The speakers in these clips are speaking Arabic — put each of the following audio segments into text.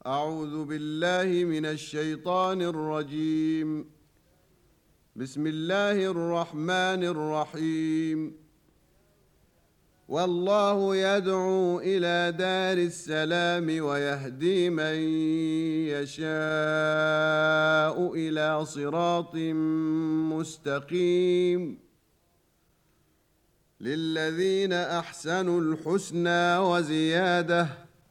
أعوذ بالله من الشيطان الرجيم. بسم الله الرحمن الرحيم. والله يدعو إلى دار السلام ويهدي من يشاء إلى صراط مستقيم. للذين أحسنوا الحسنى وزيادة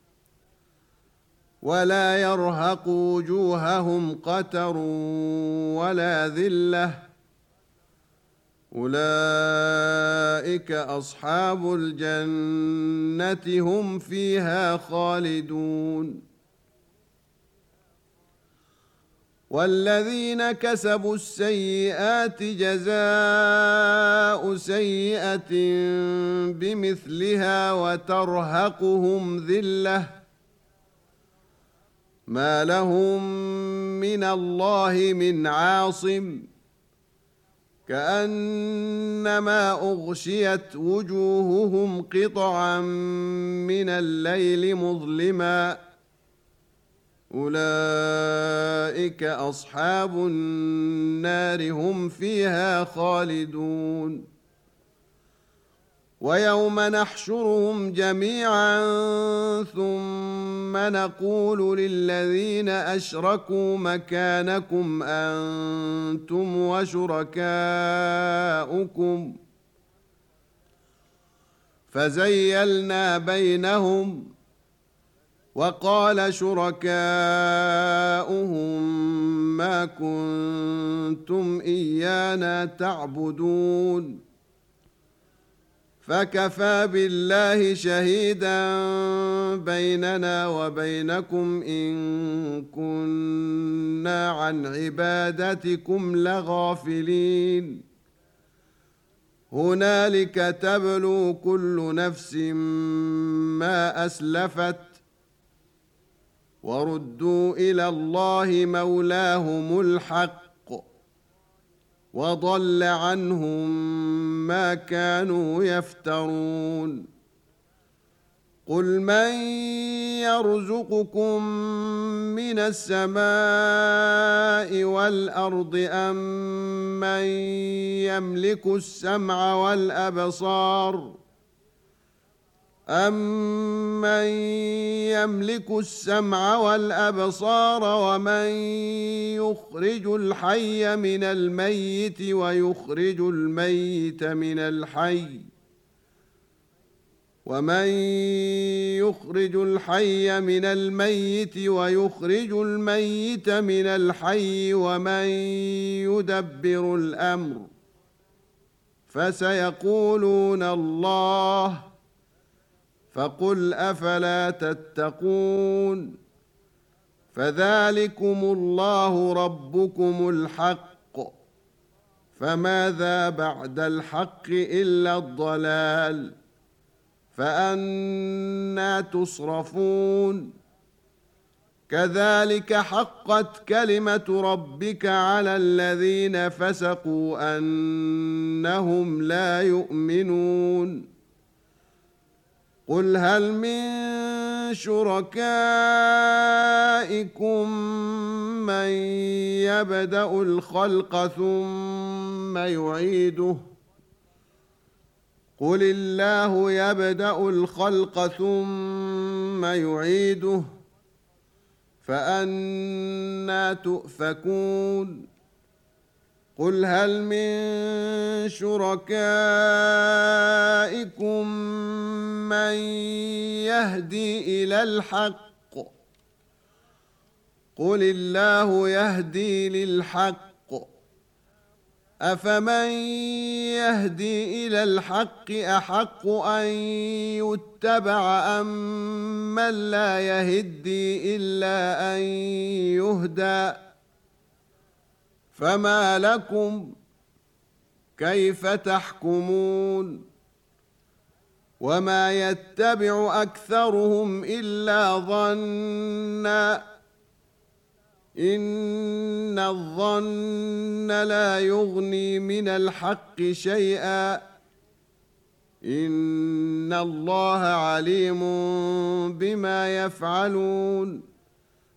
ولا يرهق وجوههم قتر ولا ذلة أولئك أصحاب الجنة هم فيها خالدون. والذين كسبوا السيئات جزاء سيئة بمثلها وترهقهم ذلة ما لهم من الله من عاصم كأنما أغشيت وجوههم قطعا من الليل مظلما أولئك أصحاب النار هم فيها خالدون. ويوم نحشرهم جميعا ثم نقول للذين أشركوا مكانكم أنتم وشركاؤكم فزيلنا بينهم وقال شركاؤهم ما كنتم إيانا تعبدون فكفى بالله شهيدا بيننا وبينكم إن كنا عن عبادتكم لغافلين. هنالك تبلو كل نفس ما أسلفت وردوا إلى الله مولاهم الحق وضل عنهم ما كانوا يفترون. قل من يرزقكم من السماء والأرض أم من يملك السمع والأبصار أَمَّن يَمْلِكُ السَّمْعَ وَالْأَبْصَارَ وَمَن يُخْرِجُ الْحَيَّ مِنَ الْمَيِّتِ وَيُخْرِجُ الْمَيِّتَ مِنَ الْحَيِّ وَمَن يُخْرِجُ الْحَيَّ مِنَ الْمَيِّتِ وَيُخْرِجُ الْمَيِّتَ مِنَ الْحَيِّ وَمَن يُدَبِّرُ الْأَمْرَ فَسَيَقُولُونَ اللَّهُ فقل أفلا تتقون. فذلكم الله ربكم الحق فماذا بعد الحق إلا الضلال فأنى تصرفون. كذلك حقت كلمة ربك على الذين فسقوا أنهم لا يؤمنون. قل هل من شركائكم من يبدأ الخلق ثم يعيده قل الله يبدأ الخلق ثم يعيده فأنى تؤفكون. قل هل من شركائكم من يهدي إلى الحق قل الله يهدي للحق أفمن يهدي إلى الحق أحق أن يتبع أم من لا يهدي إلا أن يهدى فما لكم كيف تحكمون. وما يتبع أكثرهم إلا ظنا إن الظن لا يغني من الحق شيئا إن الله عليم بما يفعلون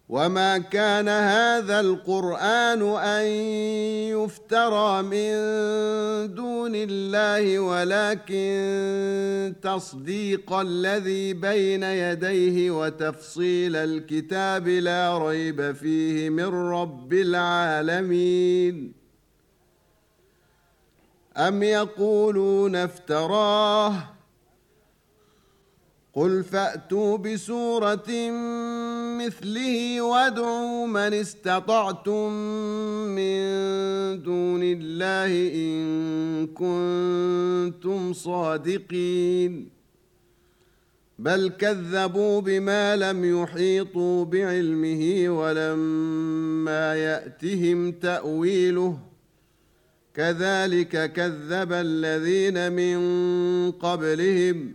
وما كان هذا القرآن أن يفترى من دون الله ولكن تصديق الذي بين يديه وتفصيل الكتاب لا ريب فيه من رب العالمين. أم يقولون افتراه قل فأتوا بسورة مثله وادعوا من استطعتم من دون الله إن كنتم صادقين بل كذبوا بما لم يحيطوا بعلمه ولما يأتهم تأويله كذلك كذب الذين من قبلهم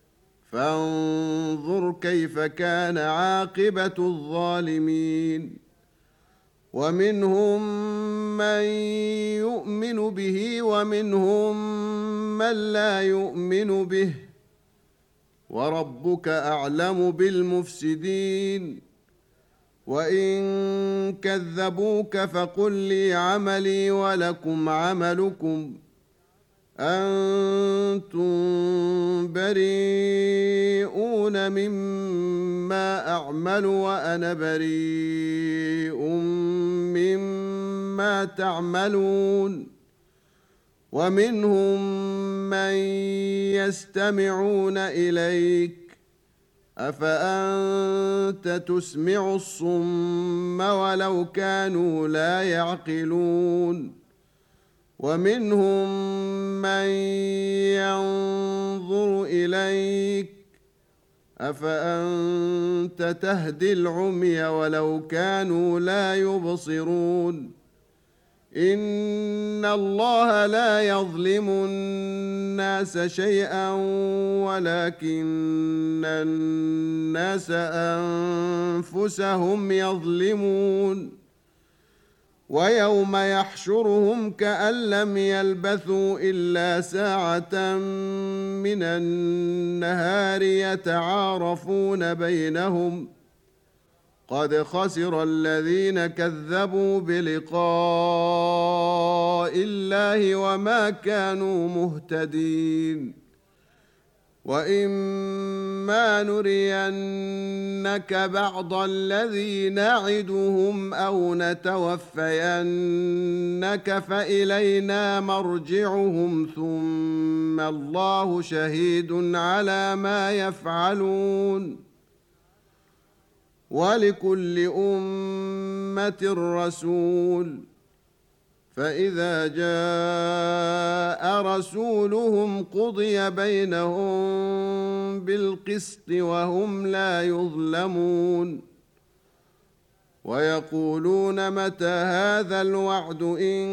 فانظر كيف كان عاقبة الظالمين. ومنهم من يؤمن به ومنهم من لا يؤمن به وربك أعلم بالمفسدين. وإن كذبوك فقل لي عملي ولكم عملكم أنتم بريئون مما أعمل وأنا بريء مما تعملون. ومنهم من يستمعون إليك أفأنت تسمع الصم ولو كانوا لا يعقلون. ومنهم من ينظر إليك أفأنت تهدي العمي ولو كانوا لا يبصرون. إن الله لا يظلم الناس شيئا ولكن الناس أنفسهم يظلمون. ويوم يحشرهم كأن لم يلبثوا إلا ساعة من النهار يتعارفون بينهم قد خسر الذين كذبوا بلقاء الله وما كانوا مهتدين. وإما نرينك بعض الذي نعدهم أو نتوفينك فإلينا مرجعهم ثم الله شهيد على ما يفعلون. ولكل أمة رسول فإذا جاء رسولهم قضي بينهم بالقسط وهم لا يظلمون. ويقولون متى هذا الوعد إن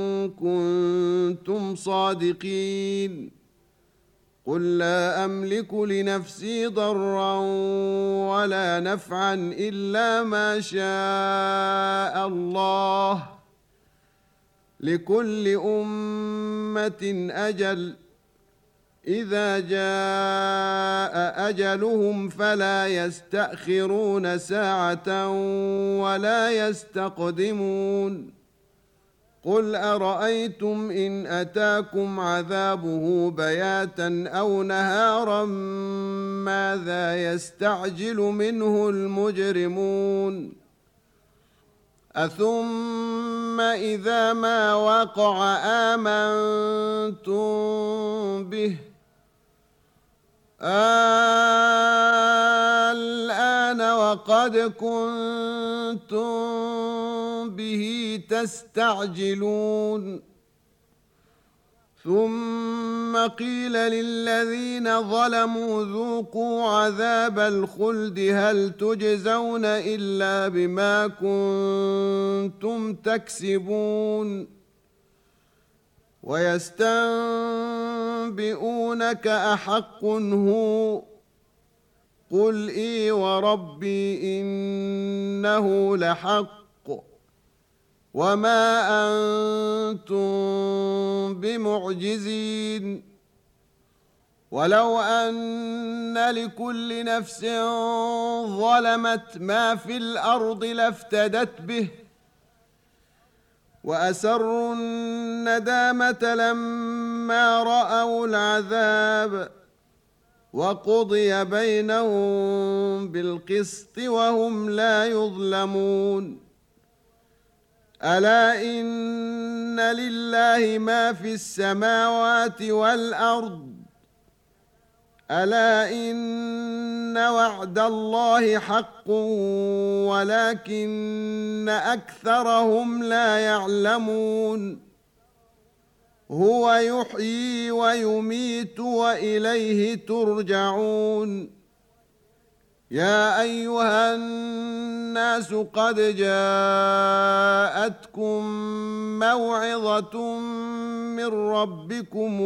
كنتم صادقين قل لا أملك لنفسي ضرا ولا نفعا إلا ما شاء الله لكل أمة أجل إذا جاء أجلهم فلا يستأخرون ساعة ولا يستقدمون. قل أرأيتم إن أتاكم عذابه بياتا أو نهارا ماذا يستعجل منه المجرمون أثم إذا ما وقع آمنتم به الآن وقد كنتم به تستعجلون. ثم قيل للذين ظلموا ذوقوا عذاب الخلد هل تجزون إلا بما كنتم تكسبون. ويستنبئونك أحق هو قل إي وربي إنه لحق وما أنتم بمعجزين. ولو أن لكل نفس ظلمت ما في الأرض لافتدت به وأسروا الندامة لما رأوا العذاب وقضي بينهم بالقسط وهم لا يظلمون ألا إن لله ما في السماوات والأرض ألا إن وعد الله حق ولكن أكثرهم لا يعلمون هو يحيي ويميت وإليه ترجعون يا أيها الناس قد جاءتكم موعظة من ربكم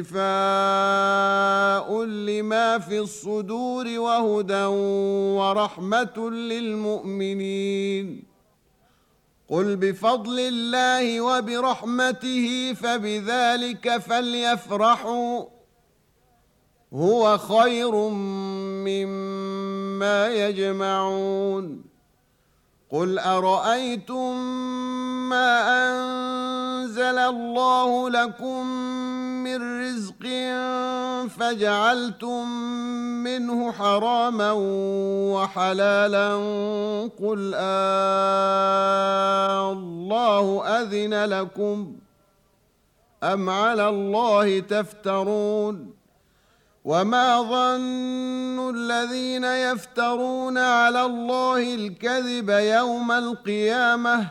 وشفاء لما في الصدور وهدى ورحمة للمؤمنين قل بفضل الله وبرحمته فبذلك فليفرحوا هو خير مما يجمعون قل أرأيتم ما أنزل الله لكم من رزق فجعلتم منه حراما وحلالا قل الله أذن لكم أم على الله تفترون وما ظن الذين يفترون على الله الكذب يوم القيامة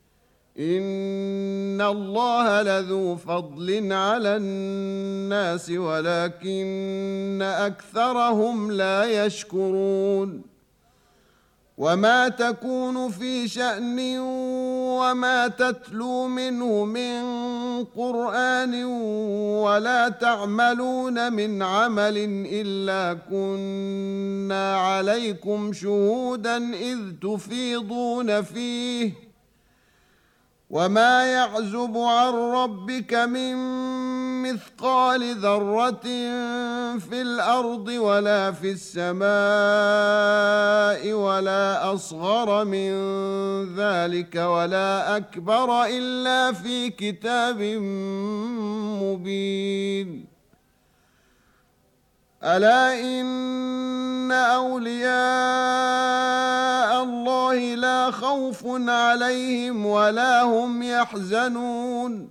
إن الله لذو فضل على الناس ولكن أكثرهم لا يشكرون وما تكون في شأن وما تتلو منه من قرآن ولا تعملون من عمل إلا كنا عليكم شهودا إذ تفيضون فيه وما يعزب عن ربك من مثقال ذرة في الأرض ولا في السماء ولا أصغر من ذلك ولا أكبر إلا في كتاب مبين ألا إن أولياء الله لا خوف عليهم ولا هم يحزنون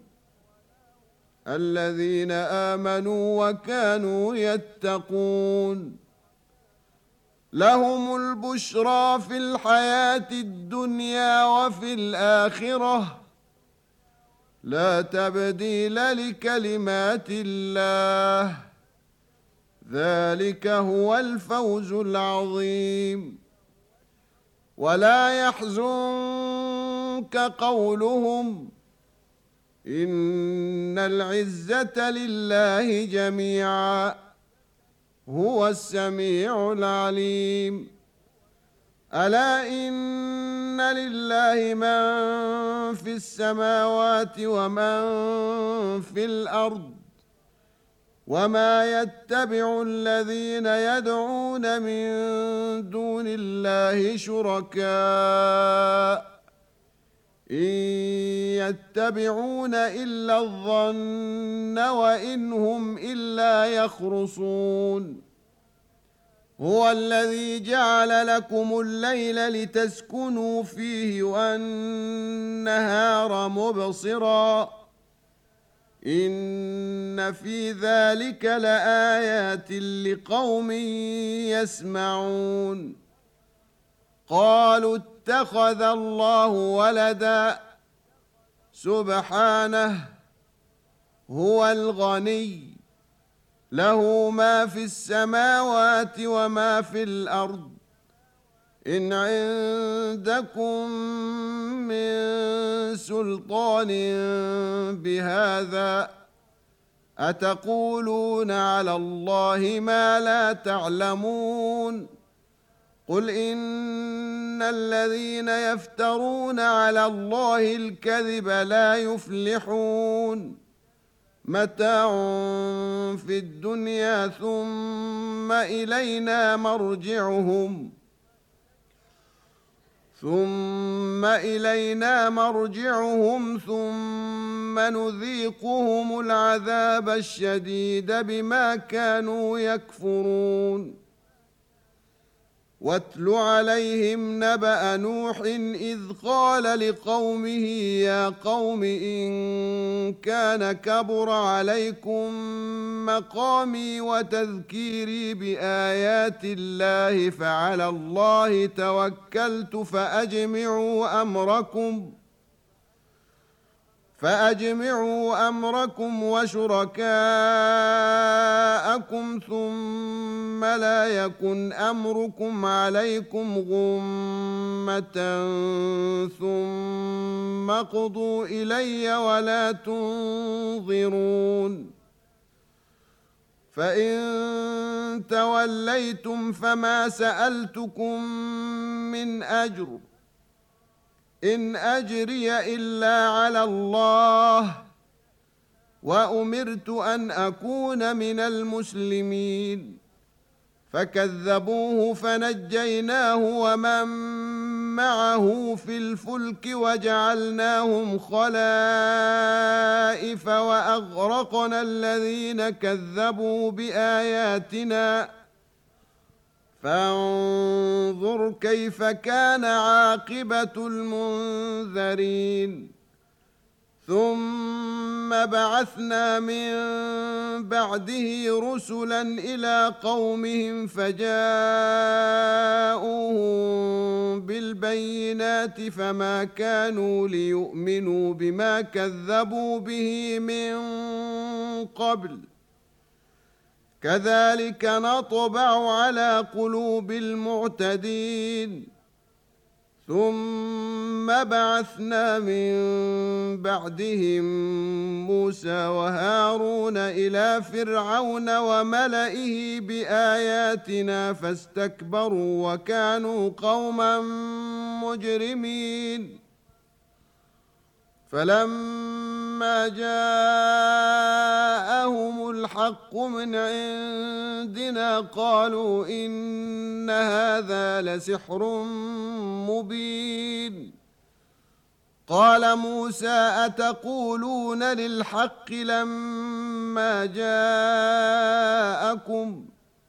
الذين آمنوا وكانوا يتقون لهم البشرى في الحياة الدنيا وفي الآخرة لا تبديل لكلمات الله ذلك هو الفوز العظيم ولا يحزنك قولهم إن العزة لله جميعا هو السميع العليم ألا إن لله من في السماوات ومن في الأرض وما يتبع الذين يدعون من دون الله شركاء إن يتبعون إلا الظن وإن هم إلا يخرصون هو الذي جعل لكم الليل لتسكنوا فيه والنهار مبصرا إن في ذلك لآيات لقوم يسمعون قالوا اتخذ الله ولدا سبحانه هو الغني له ما في السماوات وما في الأرض إن عندكم من سلطان بهذا أتقولون على الله ما لا تعلمون قل إن الذين يفترون على الله الكذب لا يفلحون متاع في الدنيا ثم إلينا مرجعهم ثم نذيقهم العذاب الشديد بما كانوا يكفرون. واتل عليهم نبأ نوح إذ قال لقومه يا قوم إن كان كبر عليكم مقامي وتذكيري بآيات الله فعلى الله توكلت فأجمعوا أمركم وشركاءكم ثم لا يكن أمركم عليكم غمة ثم اقضوا إلي ولا تنظرون. فإن توليتم فما سألتكم من أجر إن أجري إلا على الله وأمرت أن أكون من المسلمين. فكذبوه فنجيناه ومن معه في الفلك وجعلناهم خلائف وأغرقنا الذين كذبوا بآياتنا فانظر كيف كان عاقبة المنذرين. ثم بعثنا من بعده رسلا إلى قومهم فجاءوهم بالبينات فما كانوا ليؤمنوا بما كذبوا به من قبل كذلك نطبع على قلوب المعتدين. ثم بعثنا من بعدهم موسى وهارون إلى فرعون وملئه بآياتنا فاستكبروا وكانوا قوما مجرمين. فلما جاءهم الحق من عندنا قالوا إن هذا لسحر مبين. قال موسى أتقولون للحق لما جاءكم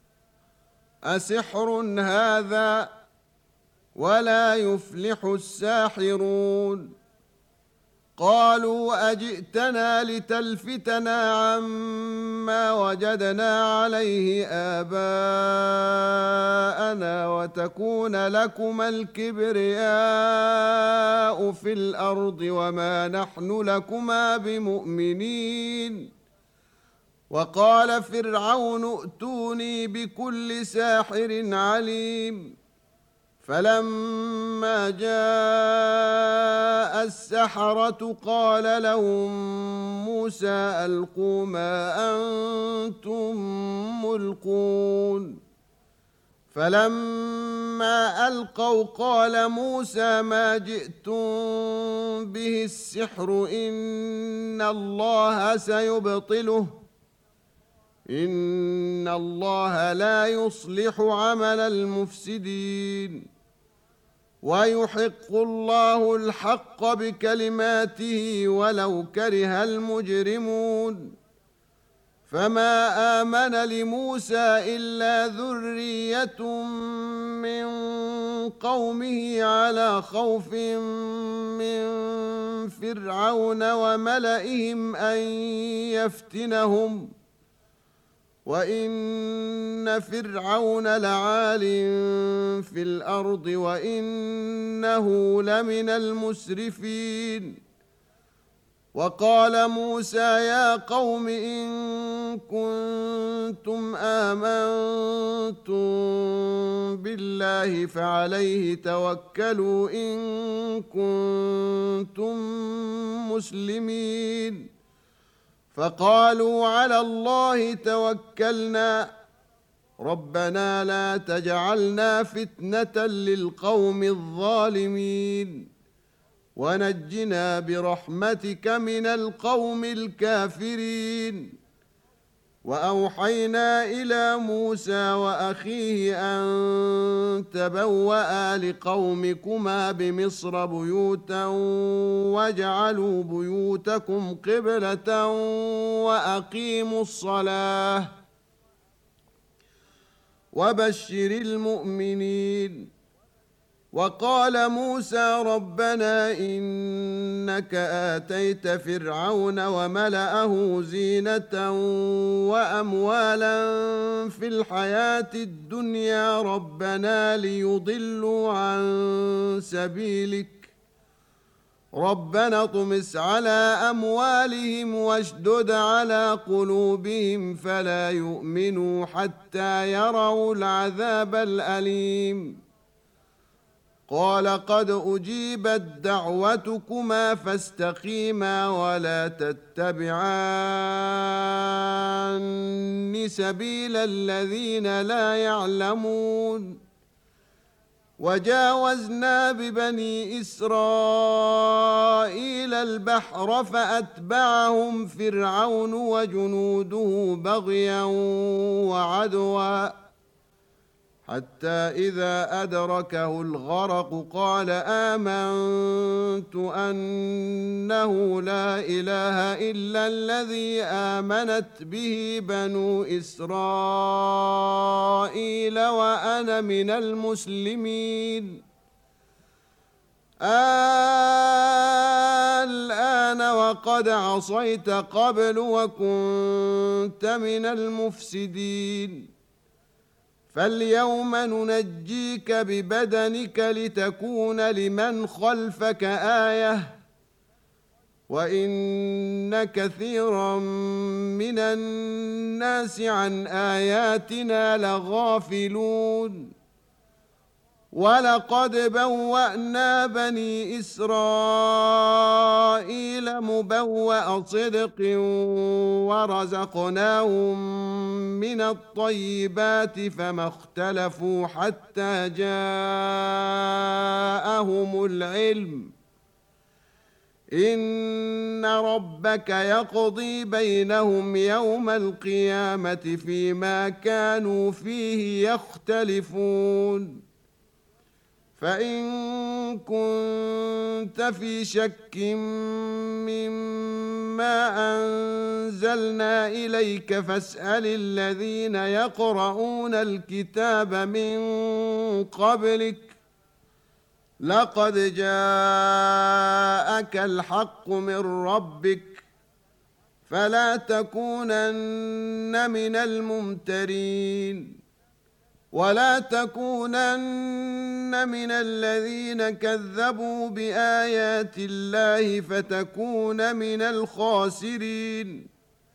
أسحر هذا ولا يفلح الساحرون. قالوا أجئتنا لتلفتنا عما وجدنا عليه آباءنا وتكون لكما الكبرياء في الأرض وما نحن لكما بمؤمنين. وقال فرعون ائتوني بكل ساحر عليم. فلما جاء السحرة قال لهم موسى ألقوا ما أنتم ملقون. فلما ألقوا قال موسى ما جئتم به السحر إن الله سيبطله إن الله لا يصلح عمل المفسدين ويحق الله الحق بكلماته ولو كره المجرمون. فما آمن لموسى إلا ذرية من قومه على خوف من فرعون وملئهم أن يفتنهم وإن فرعون لعال في الأرض وإنه لمن المسرفين. وقال موسى يا قوم إن كنتم آمنتم بالله فعليه توكلوا إن كنتم مسلمين. فقالوا على الله توكلنا ربنا لا تجعلنا فتنة للقوم الظالمين ونجنا برحمتك من القوم الكافرين. وأوحينا إلى موسى وأخيه أن تبوأ لقومكما بمصر بيوتا واجعلوا بيوتكم قبلة وأقيموا الصلاة وبشر المؤمنين. وقال موسى ربنا إنك آتيت فرعون وملأه زينة وأموالا في الحياة الدنيا ربنا ليضلوا عن سبيلك ربنا اطمس على أموالهم واشدد على قلوبهم فلا يؤمنوا حتى يروا العذاب الأليم. قال قد أجيبت دعوتكما فاستقيما ولا تتبعان سبيل الذين لا يعلمون. وجاوزنا ببني إسرائيل البحر فأتبعهم فرعون وجنوده بغيا وعدوا حتى إذا أدركه الغرق قال آمنت أنه لا إله إلا الذي آمنت به بنو إسرائيل وأنا من المسلمين. الآن وقد عصيت قبل وكنت من المفسدين. فاليوم ننجيك ببدنك لتكون لمن خلفك آية وإن كثيرا من الناس عن آياتنا لغافلون. ولقد بوأنا بني إسرائيل مبوأ صدق ورزقناهم من الطيبات فما اختلفوا حتى جاءهم العلم إن ربك يقضي بينهم يوم القيامة فيما كانوا فيه يختلفون. فإن كنت في شك مما أنزلنا إليك فاسأل الذين يقرؤون الكتاب من قبلك لقد جاءك الحق من ربك فلا تكونن من الممترين. ولا تكونن من الذين كذبوا بآيات الله فتكون من الخاسرين.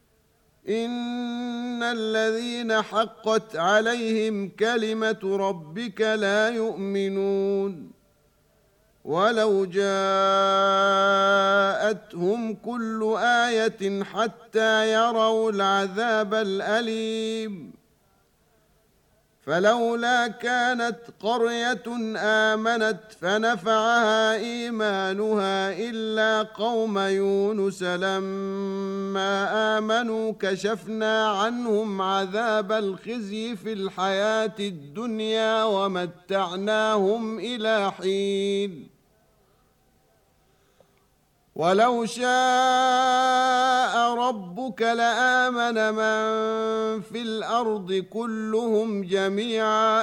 إن الذين حقت عليهم كلمة ربك لا يؤمنون. ولو جاءتهم كل آية حتى يروا العذاب الأليم. فلولا كانت قرية آمنت فنفعها إيمانها إلا قوم يونس لما آمنوا كشفنا عنهم عذاب الخزي في الحياة الدنيا ومتعناهم إلى حين. ولو شاء ربك لآمن من في الأرض كلهم جميعا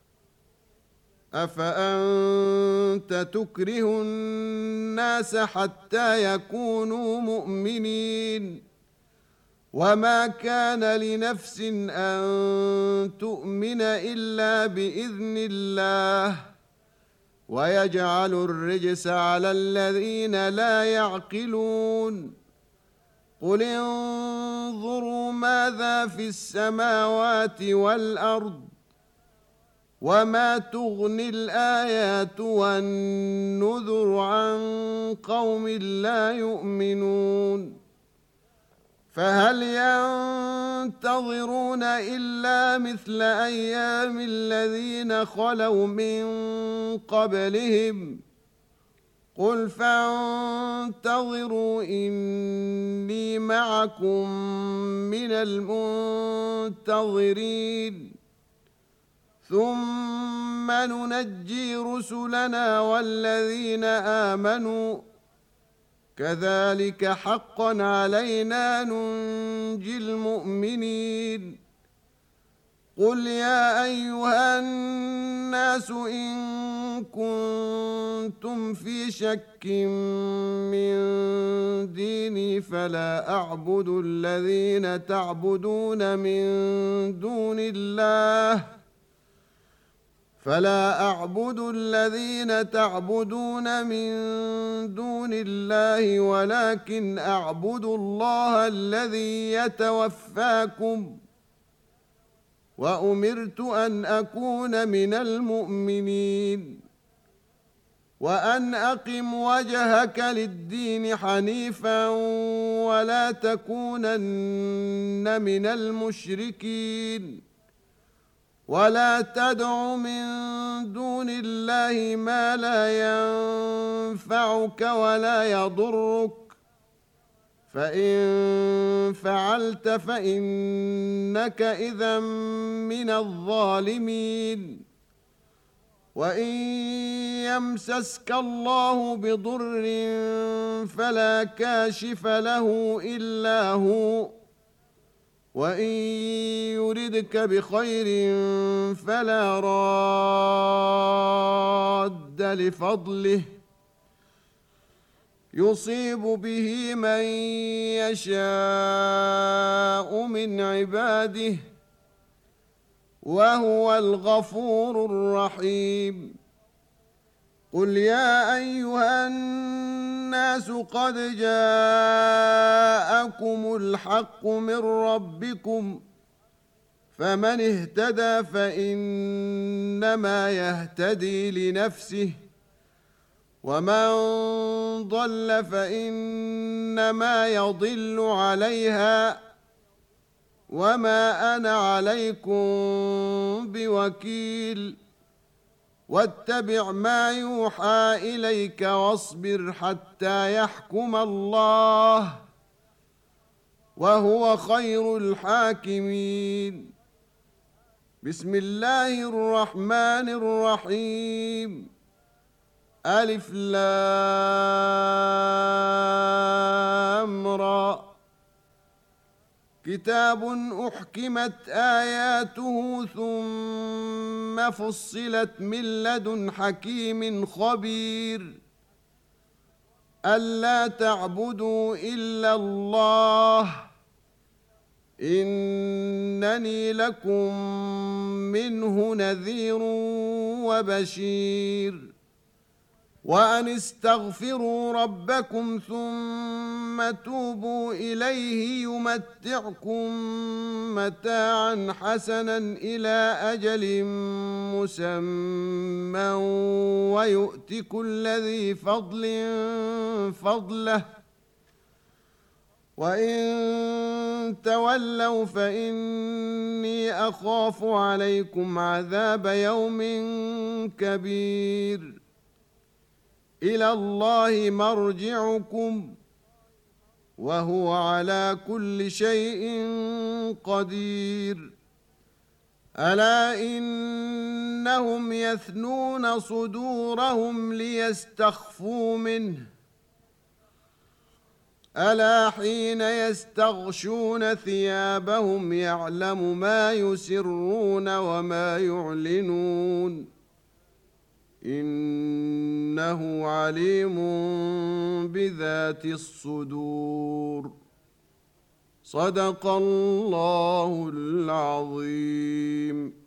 أفأنت تكره الناس حتى يكونوا مؤمنين وما كان لنفس أن تؤمن إلا بإذن الله ويجعل الرجس على الذين لا يعقلون. قل انظروا ماذا في السماوات والأرض وما تغني الآيات والنذر عن قوم لا يؤمنون. فهل ينتظرون إلا مثل أيام الذين خلوا من قبلهم قل فانتظروا إني معكم من المنتظرين ثم ننجي رسلنا والذين آمنوا كذلك حقا علينا ننجي المؤمنين قل يا أيها الناس إن كنتم في شك من ديني فلا أعبد الذين تعبدون من دون الله ولكن أعبد الله الذي يتوفاكم وأمرت أن أكون من المؤمنين وأن أقم وجهك للدين حنيفا ولا تكونن من المشركين ولا تدع من دون الله ما لا ينفعك ولا يضرك فإن فعلت فإنك إذا من الظالمين وإن يمسسك الله بضر فلا كاشف له إلا هو وإن يردك بخير فلا راد لفضله يصيب به من يشاء من عباده وهو الغفور الرحيم قل يا أيها الناس قد جاءكم الحق من ربكم فمن اهتدى فإنما يهتدي لنفسه ومن ضل فإنما يضل عليها وما أنا عليكم بوكيل واتبع ما يوحى إليك واصبر حتى يحكم الله وهو خير الحاكمين بسم الله الرحمن الرحيم ألف لام را كتاب أحكمت آياته ثم فصلت من لدن حكيم خبير ألا تعبدوا إلا الله إنني لكم منه نذير وبشير وأن استغفروا ربكم ثم توبوا إليه يمتعكم متاعا حسنا إلى أجل مسمى ويؤت كل ذي فضل فضله وإن تولوا فإني أخاف عليكم عذاب يوم كبير إلى الله مرجعكم وهو على كل شيء قدير ألا إنهم يثنون صدورهم ليستخفوا منه ألا حين يستغشون ثيابهم يعلم ما يسرون وما يعلنون إنه عليم بذات الصدور صدق الله العظيم.